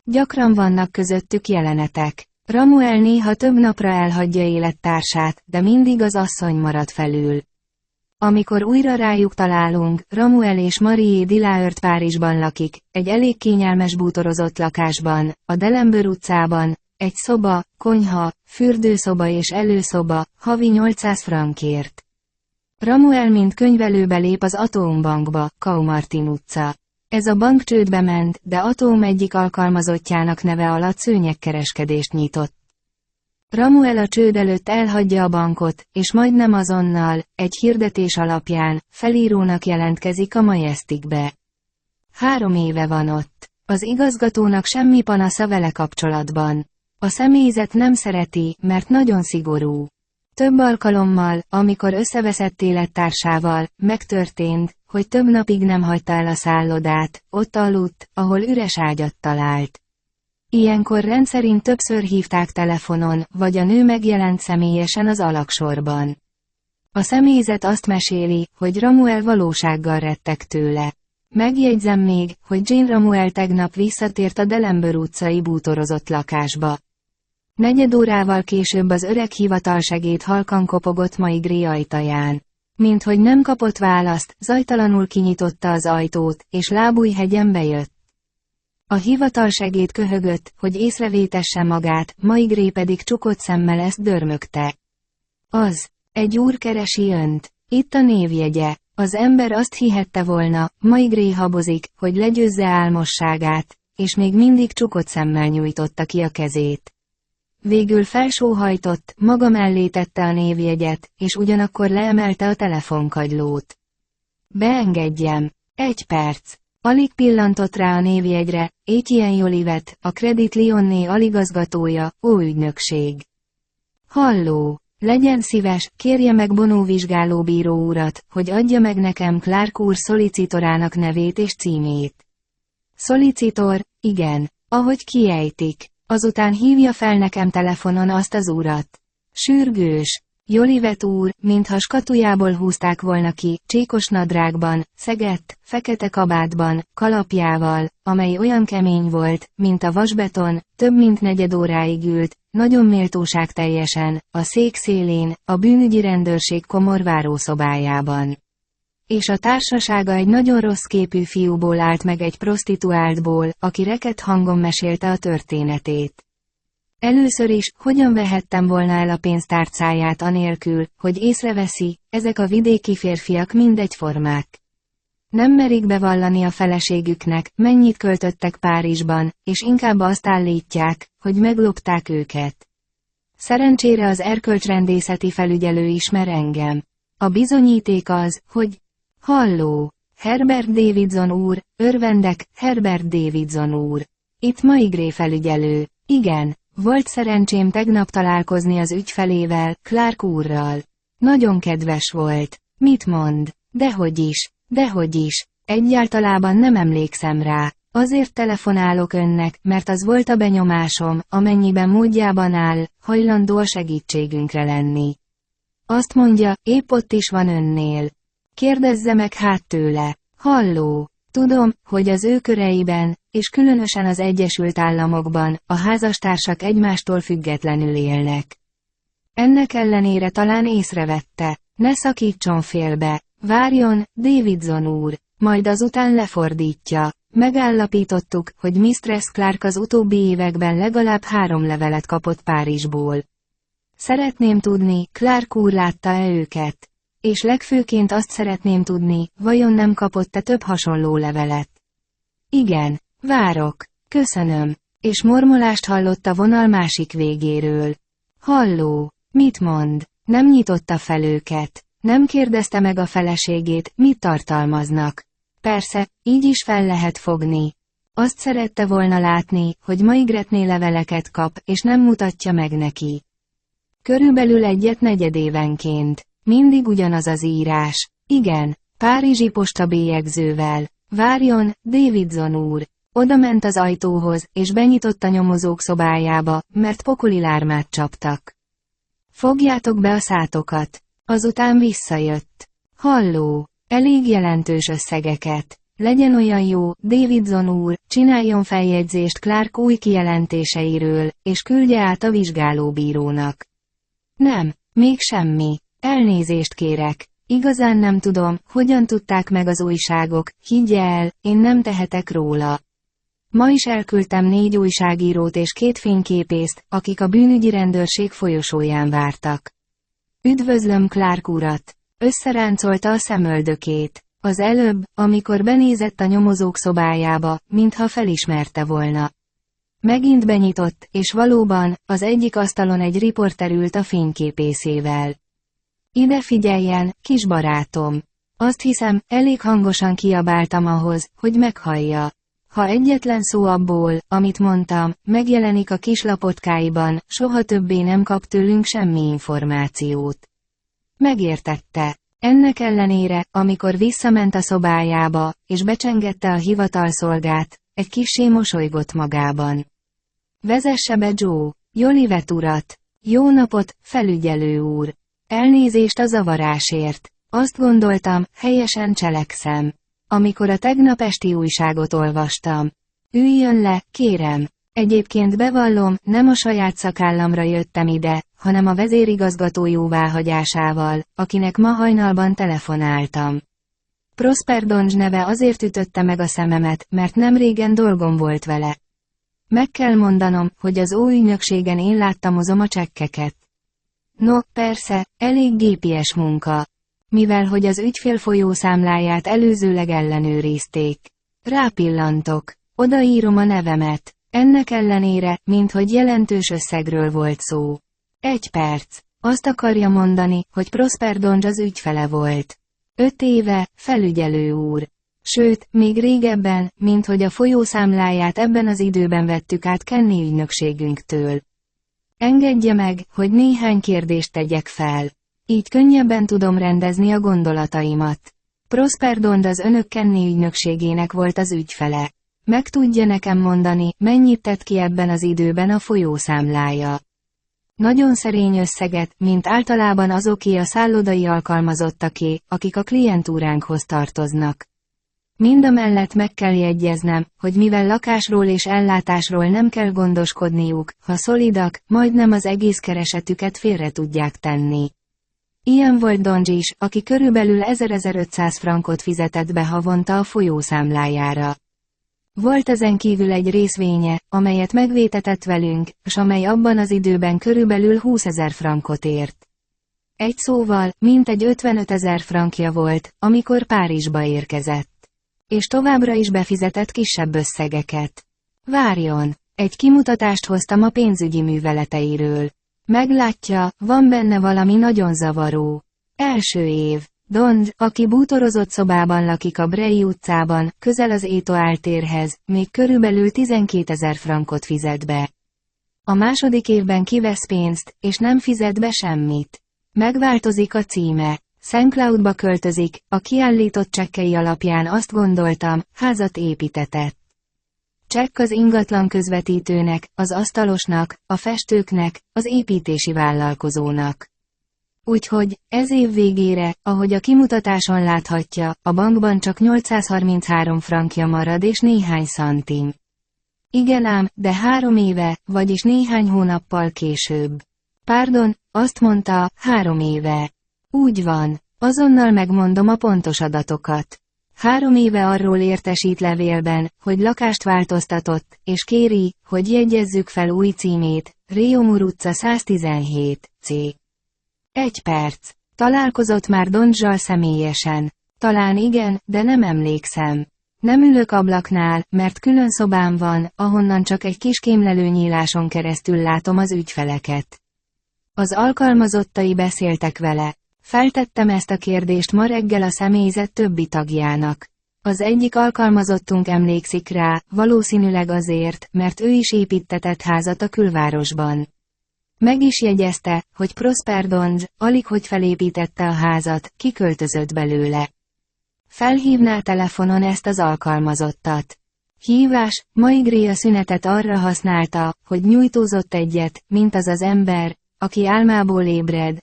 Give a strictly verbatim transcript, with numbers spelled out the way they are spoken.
Gyakran vannak közöttük jelenetek. Ramuel néha több napra elhagyja élettársát, de mindig az asszony marad felül. Amikor újra rájuk találunk, Ramuel és Marie Delaert Párizsban lakik, egy elég kényelmes bútorozott lakásban, a Delembör utcában, egy szoba, konyha, fürdőszoba és előszoba, havi nyolcszáz frankért. Ramuel mint könyvelőbe lép az Atom bankba, Kaumartin utca. Ez a bank csődbe ment, de Atom egyik alkalmazottjának neve alatt szőnyegkereskedést nyitott. Ramuel a csőd előtt elhagyja a bankot, és majdnem azonnal, egy hirdetés alapján, felírónak jelentkezik a Majesticbe. Három éve van ott. Az igazgatónak semmi panasza vele kapcsolatban. A személyzet nem szereti, mert nagyon szigorú. Több alkalommal, amikor összeveszett élettársával, megtörtént, hogy több napig nem hagyta el a szállodát, ott aludt, ahol üres ágyat talált. Ilyenkor rendszerint többször hívták telefonon, vagy a nő megjelent személyesen az alagsorban. A személyzet azt meséli, hogy Ramuel valósággal retteg tőle. Megjegyzem még, hogy Jane Ramuel tegnap visszatért a Delembör utcai bútorozott lakásba. Negyed órával később az öreg hivatalsegéd halkan kopogott Maigré ajtaján. Minthogy nem kapott választ, zajtalanul kinyitotta az ajtót, és Lábújhegyen bejött. A hivatalsegéd köhögött, hogy észrevétesse magát, Maigré pedig csukott szemmel ezt dörmögte. Az, egy úr keresi önt, itt a névjegye. Az ember azt hihette volna, Maigré habozik, hogy legyőzze álmosságát, és még mindig csukott szemmel nyújtotta ki a kezét. Végül felsóhajtott, maga mellé tette a névjegyet, és ugyanakkor leemelte a telefonkagylót. Beengedjem. Egy perc. Alig pillantott rá a névjegyre, Etienne Jolivet, a Credit Lyonnais aligazgatója, ó ügynökség. Halló, legyen szíves, kérje meg Bonó vizsgálóbíró urat, hogy adja meg nekem Clark úr szollicitorának nevét és címét. Szolicitor, igen, ahogy kiejtik. Azután hívja fel nekem telefonon azt az urat. Sürgős. Jolivet úr, mintha skatujából húzták volna ki, csíkos nadrágban, szegett, fekete kabátban, kalapjával, amely olyan kemény volt, mint a vasbeton, több mint negyed óráig ült, nagyon méltóságteljesen, a szék szélén, a bűnügyi rendőrség komor várószobájában. És a társasága egy nagyon rossz képű fiúból állt meg egy prostituáltból, aki reket hangon mesélte a történetét. Először is, hogyan vehettem volna el a pénztárcáját anélkül, hogy észreveszi, ezek a vidéki férfiak mindegyformák. Nem merik bevallani a feleségüknek, mennyit költöttek Párizsban, és inkább azt állítják, hogy meglopták őket. Szerencsére az erkölcsrendészeti felügyelő ismer engem. A bizonyíték az, hogy halló, Herbert Davidson úr, örvendek, Herbert Davidson úr. Itt Maigré felügyelő. Igen, volt szerencsém tegnap találkozni az ügyfelével, Clark úrral. Nagyon kedves volt. Mit mond? Dehogy is, dehogy is. Egyáltalában nem emlékszem rá. Azért telefonálok önnek, mert az volt a benyomásom, amennyiben módjában áll, hajlandó a segítségünkre lenni. Azt mondja, épp ott is van önnél. Kérdezze meg hát tőle. Halló, tudom, hogy az ő köreiben, és különösen az Egyesült Államokban, a házastársak egymástól függetlenül élnek. Ennek ellenére talán észrevette, ne szakítson félbe, várjon, Davidson úr, majd azután lefordítja. Megállapítottuk, hogy misztress Clark az utóbbi években legalább három levelet kapott Párizsból. Szeretném tudni, Clark úr látta-e őket? És legfőként azt szeretném tudni, vajon nem kapott-e több hasonló levelet? Igen, várok, köszönöm, és mormolást hallott a vonal másik végéről. Halló, mit mond? Nem nyitotta fel őket, nem kérdezte meg a feleségét, mit tartalmaznak. Persze, így is fel lehet fogni. Azt szerette volna látni, hogy Maigretné leveleket kap, és nem mutatja meg neki. Körülbelül egyet negyedévenként. Mindig ugyanaz az írás. Igen, párizsi postabélyegzővel. Várjon, Davidson úr. Oda ment az ajtóhoz, és benyitott a nyomozók szobájába, mert pokoli lármát csaptak. Fogjátok be a szátokat. Azután visszajött. Halló, elég jelentős összegeket. Legyen olyan jó, Davidson úr, csináljon feljegyzést Clark új kijelentéseiről, és küldje át a vizsgálóbírónak. Nem, még semmi. Elnézést kérek. Igazán nem tudom, hogyan tudták meg az újságok, higgye el, én nem tehetek róla. Ma is elküldtem négy újságírót és két fényképészt, akik a bűnügyi rendőrség folyosóján vártak. Üdvözlöm Clark urat! Összeráncolta a szemöldökét. Az előbb, amikor benézett a nyomozók szobájába, mintha felismerte volna. Megint benyitott, és valóban, az egyik asztalon egy riporter ült a fényképészével. Ide figyeljen, kis barátom! Azt hiszem, elég hangosan kiabáltam ahhoz, hogy meghallja. Ha egyetlen szó abból, amit mondtam, megjelenik a kis lapotkáiban, soha többé nem kap tőlünk semmi információt. Megértette. Ennek ellenére, amikor visszament a szobájába, és becsengette a hivatalszolgát, egy kissé mosolygott magában. Vezesse be Joe, Jolivet urat. Jó napot, felügyelő úr. Elnézést a zavarásért. Azt gondoltam, helyesen cselekszem. Amikor a tegnap esti újságot olvastam. Üljön le, kérem. Egyébként bevallom, nem a saját szakállamra jöttem ide, hanem a vezérigazgató jóváhagyásával, akinek ma hajnalban telefonáltam. Prosper Donge neve azért ütötte meg a szememet, mert nem régen dolgom volt vele. Meg kell mondanom, hogy az óügynökségen én láttamozom a csekkeket. No, persze, elég gépies munka. Mivel hogy az ügyfél folyószámláját előzőleg ellenőrizték. Rápillantok, odaírom a nevemet. Ennek ellenére, minthogy jelentős összegről volt szó. Egy perc. Azt akarja mondani, hogy Prosper Donge az ügyfele volt. Öt éve, felügyelő úr. Sőt, még régebben, minthogy a folyószámláját ebben az időben vettük át Kenny ügynökségünktől. Engedje meg, hogy néhány kérdést tegyek fel. Így könnyebben tudom rendezni a gondolataimat. Prosper Donge az önök Kenny ügynökségének volt az ügyfele. Meg tudja nekem mondani, mennyit tett ki ebben az időben a folyószámlája. Nagyon szerény összeget, mint általában azoké a szállodai alkalmazottaké, akik a klientúránkhoz tartoznak. Mindamellett meg kell jegyeznem, hogy mivel lakásról és ellátásról nem kell gondoskodniuk, ha szolidak, majdnem az egész keresetüket félre tudják tenni. Ilyen volt Donge is, aki körülbelül ezer-ezerötszáz frankot fizetett be havonta a folyószámlájára. Volt ezen kívül egy részvénye, amelyet megvétetett velünk, s amely abban az időben körülbelül húszezer frankot ért. Egy szóval, mintegy ötvenötezer frankja volt, amikor Párizsba érkezett. És továbbra is befizetett kisebb összegeket. Várjon, egy kimutatást hoztam a pénzügyi műveleteiről. Meglátja, van benne valami nagyon zavaró. Első év. Donge, aki bútorozott szobában lakik a Bray utcában, közel az Étoile térhez, még körülbelül tizenkétezer frankot fizet be. A második évben kivesz pénzt, és nem fizet be semmit. Megváltozik a címe. Saint Cloudba költözik, a kiállított csekkei alapján azt gondoltam, házat építetett. Csekk az ingatlan közvetítőnek, az asztalosnak, a festőknek, az építési vállalkozónak. Úgyhogy, ez év végére, ahogy a kimutatáson láthatja, a bankban csak nyolcszázharminchárom frankja marad és néhány szantim. Igen ám, de három éve, vagyis néhány hónappal később. Pardon, azt mondta, három éve. Úgy van, azonnal megmondom a pontos adatokat. Három éve arról értesít levélben, hogy lakást változtatott, és kéri, hogy jegyezzük fel új címét, Réomur utca száztizenhét, C. Egy perc. Találkozott már Donge-zal személyesen. Talán igen, de nem emlékszem. Nem ülök ablaknál, mert külön szobám van, ahonnan csak egy kis kémlelőnyíláson keresztül látom az ügyfeleket. Az alkalmazottai beszéltek vele. Feltettem ezt a kérdést ma reggel a személyzet többi tagjának. Az egyik alkalmazottunk emlékszik rá, valószínűleg azért, mert ő is építtetett házat a külvárosban. Meg is jegyezte, hogy Prosper Donge, alig hogy felépítette a házat, kiköltözött belőle. Felhívná telefonon ezt az alkalmazottat. Hívás, Maigret a szünetet arra használta, hogy nyújtózott egyet, mint az az ember, aki álmából ébred,